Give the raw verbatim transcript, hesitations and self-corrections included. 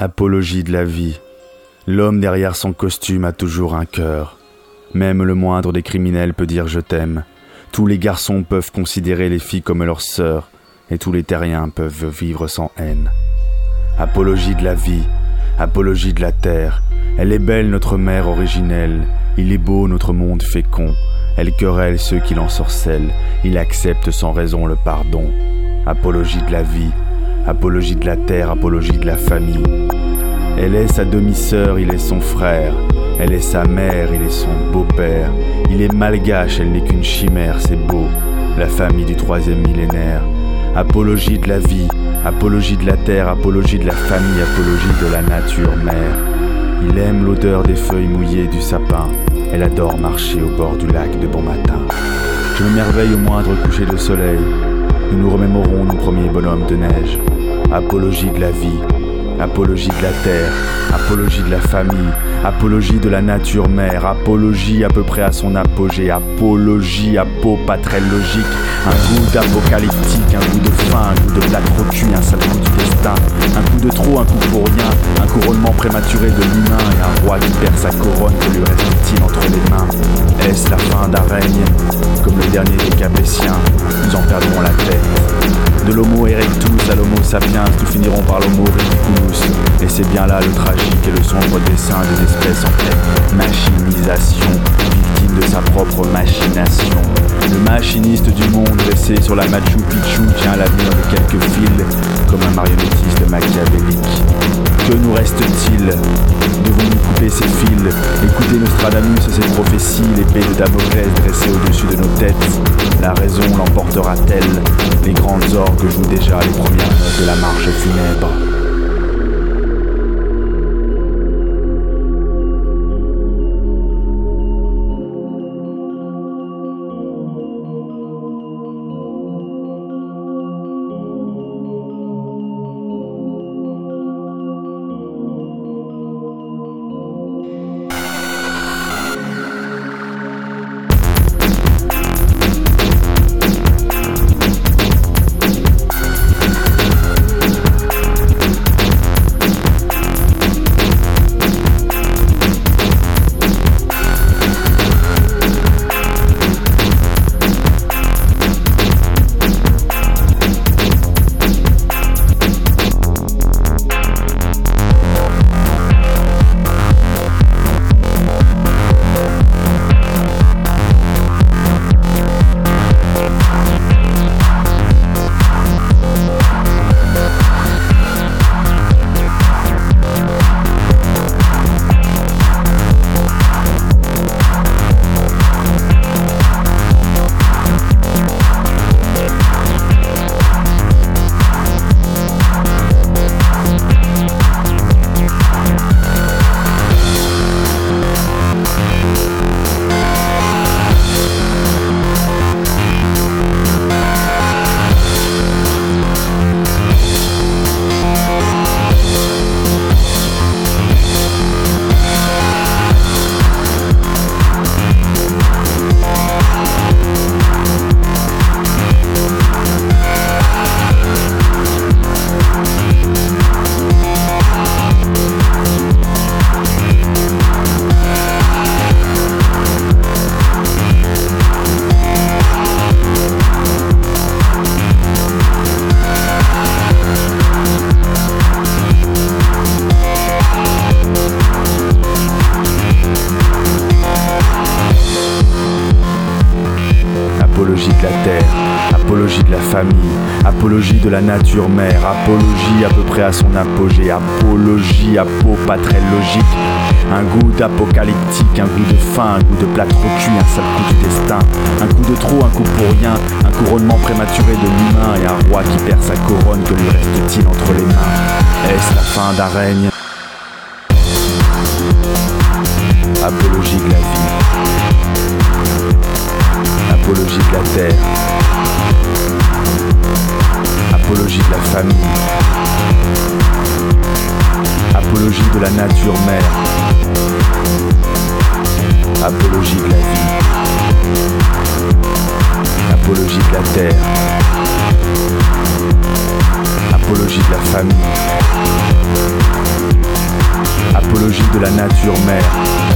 Apologie de la vie. L'homme derrière son costume a toujours un cœur. Même le moindre des criminels peut dire « je t'aime ». Tous les garçons peuvent considérer les filles comme leurs sœurs, et tous les terriens peuvent vivre sans haine. Apologie de la vie, apologie de la terre. Elle est belle notre mère originelle, il est beau notre monde fécond. Elle querelle ceux qui l'ensorcellent, il accepte sans raison le pardon. Apologie de la vie, apologie de la terre, apologie de la famille. Elle est sa demi-sœur, il est son frère. Elle est sa mère, il est son beau-père. Il est malgache, elle n'est qu'une chimère, c'est beau. La famille du troisième millénaire. Apologie de la vie, apologie de la terre, apologie de la famille, apologie de la nature mère. Il aime l'odeur des feuilles mouillées du sapin. Elle adore marcher au bord du lac de bon matin. Je m'émerveille au moindre coucher de soleil. Nous nous remémorons nos premiers bonhommes de neige. Apologie de la vie, apologie de la terre, apologie de la famille, apologie de la nature mère, apologie à peu près à son apogée, apologie à peau pas très logique, un goût d'apocalyptique, un goût de faim, un goût de plat trop cuit, un sale coup du destin, un coup de trop, un coup pour rien, un couronnement prématuré de l'humain et un roi qui perd sa couronne, que lui reste-t-il entre les mains? Est-ce la fin d'un règne? Comme le dernier des Capétiens, nous en perdrons la tête. De l'homo erectus à l'homo sapiens, nous finirons par l'homo ridiculus. Et c'est bien là le tragique et le sombre dessein d'une espèce en pleine machinisation, victime de sa propre machination. Le machiniste du monde dressé sur la Machu Picchu tient l'avenir de quelques fils, comme un marionnettiste machiavélique. Que nous reste-t-il? Devons-nous couper ces fils, écouter Nostradamus et ses prophéties, l'épée de Damoclès dressée au-dessus de nos têtes? La raison l'emportera-t-elle? Les grandes orgues jouent déjà les premières notes de la marche funèbre. Apologie de la terre, apologie de la famille, apologie de la nature mère, apologie à peu près à son apogée, apologie à peau pas très logique, un goût d'apocalyptique, un goût de faim, un goût de plat trop cuit, un sale coup du destin, un coup de trop, un coup pour rien, un couronnement prématuré de l'humain et un roi qui perd sa couronne, que lui reste-t-il entre les mains? Est-ce la fin d'un règne? Apologie de la vie, apologie de la terre, apologie de la famille, apologie de la nature mère, apologie de la vie, apologie de la terre, apologie de la famille, mythologie de la nature mère.